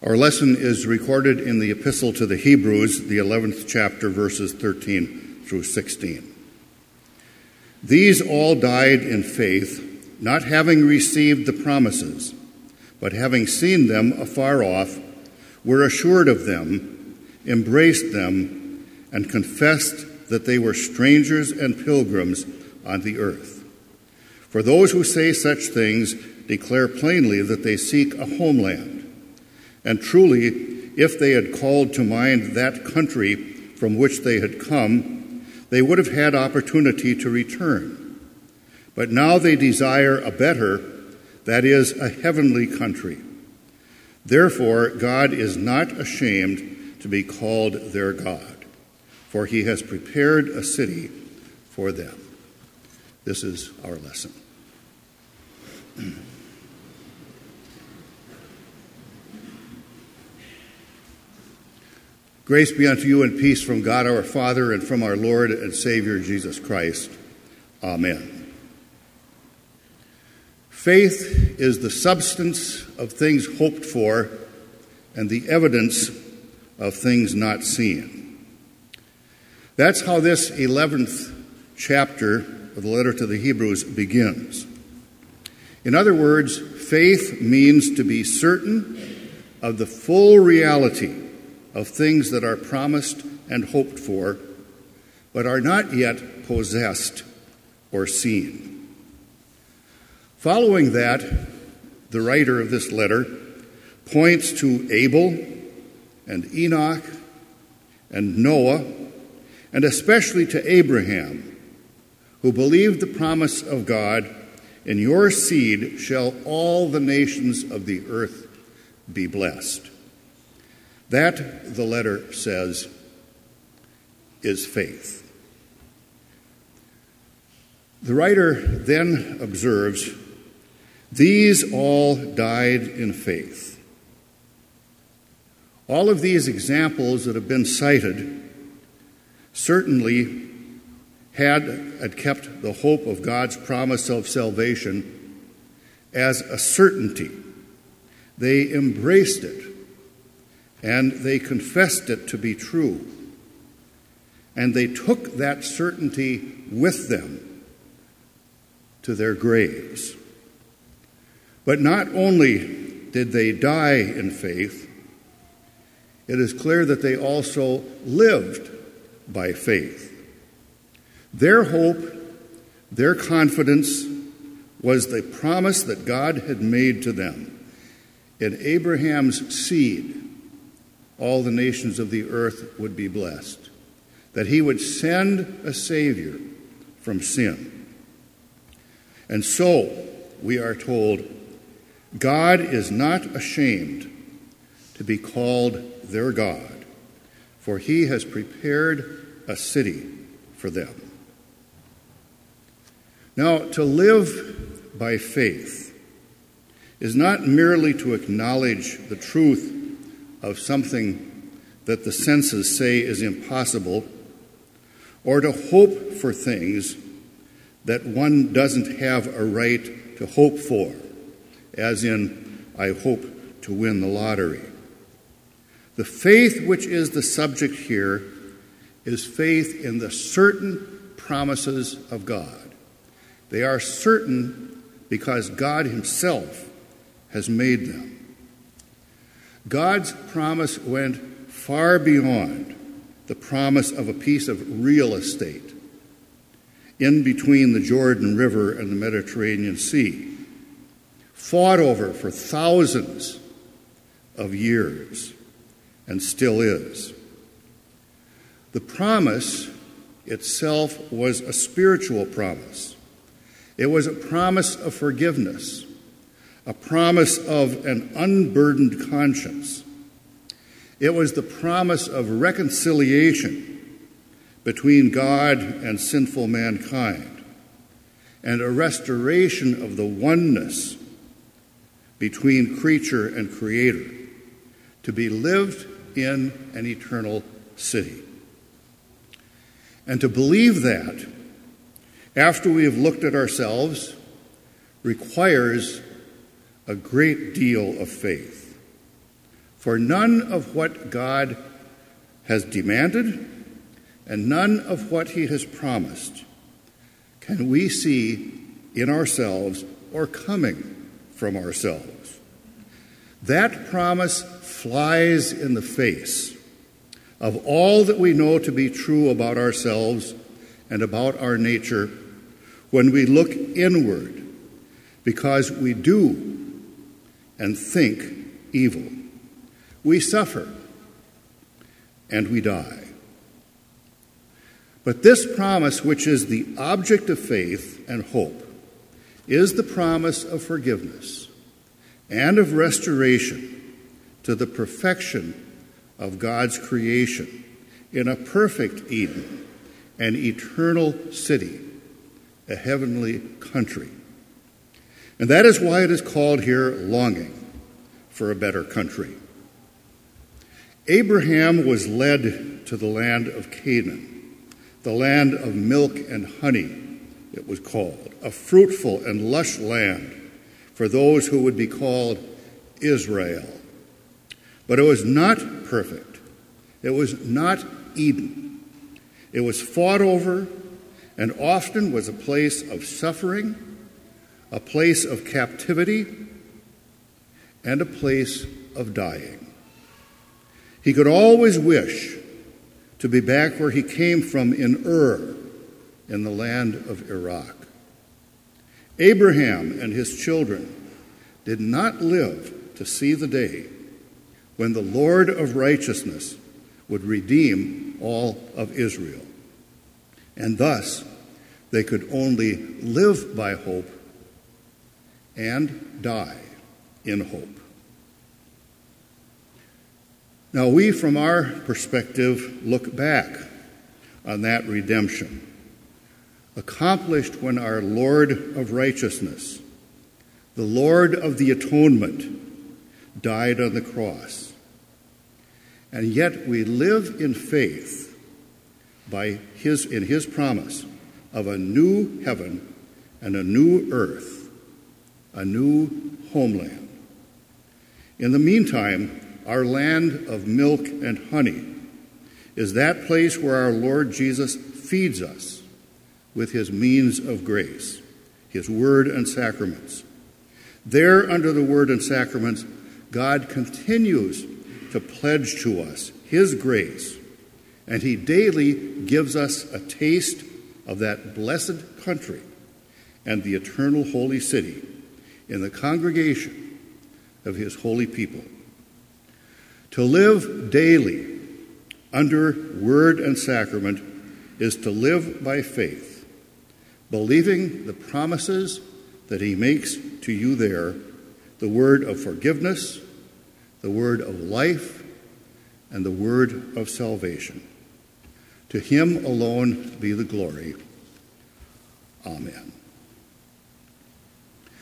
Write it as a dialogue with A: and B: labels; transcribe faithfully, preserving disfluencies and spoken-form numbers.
A: Our lesson is recorded in the Epistle to the Hebrews, the eleventh chapter, verses thirteen through sixteen. These all died in faith, not having received the promises, but having seen them afar off, were assured of them, embraced them, and confessed that they were strangers and pilgrims on the earth. For those who say such things declare plainly that they seek a homeland. And truly, if they had called to mind that country from which they had come, they would have had opportunity to return. But now they desire a better, that is, a heavenly country. Therefore, God is not ashamed to be called their God, for he has prepared a city for them. This is our lesson. Grace be unto you and peace from God our Father and from our Lord and Savior Jesus Christ. Amen. Faith is the substance of things hoped for and the evidence of things not seen. That's how this eleventh chapter of the letter to the Hebrews begins. In other words, faith means to be certain of the full reality of things that are promised and hoped for, but are not yet possessed or seen. Following that, the writer of this letter points to Abel and Enoch and Noah, and especially to Abraham, who believed the promise of God, "In your seed shall all the nations of the earth be blessed." That, the letter says, is faith. The writer then observes, these all died in faith. All of these examples that have been cited certainly had and kept the hope of God's promise of salvation as a certainty. They embraced it, and they confessed it to be true. And they took that certainty with them to their graves. But not only did they die in faith, it is clear that they also lived by faith. Their hope, their confidence was the promise that God had made to them. In Abraham's seed, all the nations of the earth would be blessed, that he would send a Savior from sin. And so, we are told, God is not ashamed to be called their God, for he has prepared a city for them. Now, to live by faith is not merely to acknowledge the truth of something that the senses say is impossible, or to hope for things that one doesn't have a right to hope for, as in, I hope to win the lottery. The faith which is the subject here is faith in the certain promises of God. They are certain because God himself has made them. God's promise went far beyond the promise of a piece of real estate in between the Jordan River and the Mediterranean Sea, fought over for thousands of years, and still is. The promise itself was a spiritual promise. It was a promise of forgiveness, a promise of an unburdened conscience. It was the promise of reconciliation between God and sinful mankind, and a restoration of the oneness between creature and creator, to be lived in an eternal city. And to believe that, after we have looked at ourselves, requires a great deal of faith. For none of what God has demanded and none of what he has promised can we see in ourselves or coming from ourselves. That promise flies in the face of all that we know to be true about ourselves and about our nature when we look inward, because we do and think evil. We suffer and we die. But this promise, which is the object of faith and hope, is the promise of forgiveness and of restoration to the perfection of God's creation in a perfect Eden, an eternal city, a heavenly country. And that is why it is called here longing for a better country. Abraham was led to the land of Canaan, the land of milk and honey, it was called, a fruitful and lush land for those who would be called Israel. But it was not perfect. It was not Eden. It was fought over and often was a place of suffering, a place of captivity, and a place of dying. He could always wish to be back where he came from in Ur, in the land of Iraq. Abraham and his children did not live to see the day when the Lord of righteousness would redeem all of Israel. And thus, they could only live by hope and die in hope. Now, we, from our perspective, look back on that redemption, accomplished when our Lord of righteousness, the Lord of the atonement, died on the cross. And yet we live in faith by his, in his promise of a new heaven and a new earth, a new homeland. In the meantime, our land of milk and honey is that place where our Lord Jesus feeds us with his means of grace, his word and sacraments. There, under the word and sacraments, God continues to pledge to us his grace, and he daily gives us a taste of that blessed country and the eternal holy city in the congregation of his holy people. To live daily under word and sacrament is to live by faith, believing the promises that he makes to you there, the word of forgiveness, the word of life, and the word of salvation. To him alone be the glory. Amen.